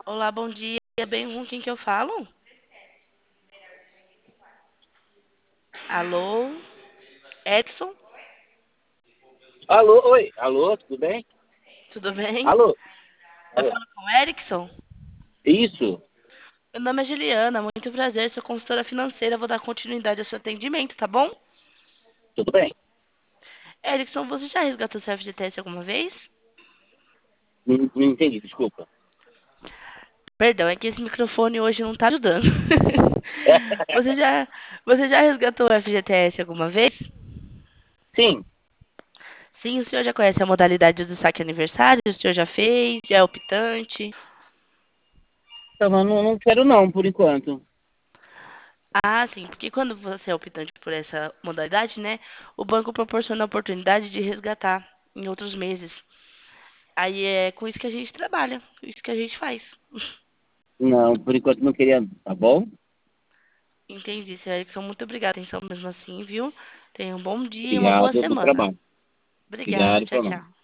Olá, bom dia. É bem com quem que eu falo? Alô? Edson? Alô, oi, alô, tudo bem? Tudo bem? Alô, Eu alô, falo com o Erickson? isso, Meu nome é Juliana, muito prazer, sou consultora financeira, vou dar continuidade ao seu atendimento, tá bom? tudo bem? Erickson, você já resgatou seu FGTS alguma vez? Não entendi, desculpa. Perdão, é que esse microfone hoje não tá ajudando. Você já, você já resgatou o FGTS alguma vez? Sim, Sim, o senhor já conhece a modalidade do saque aniversário? O senhor já fez? Já é optante? então, eu não quero não, por enquanto. Ah, sim, porque quando você é optante por essa modalidade, né, o banco proporciona a oportunidade de resgatar em outros meses. Aí é com isso que a gente trabalha, com isso que a gente faz. Não, por enquanto não queria, tá bom? Entendi, seu Erickson. Muito obrigada, atenção mesmo assim, viu? Tenha um bom dia e uma Obrigado boa pelo semana. trabalho. Obrigada, Obrigado tchau, pelo tchau.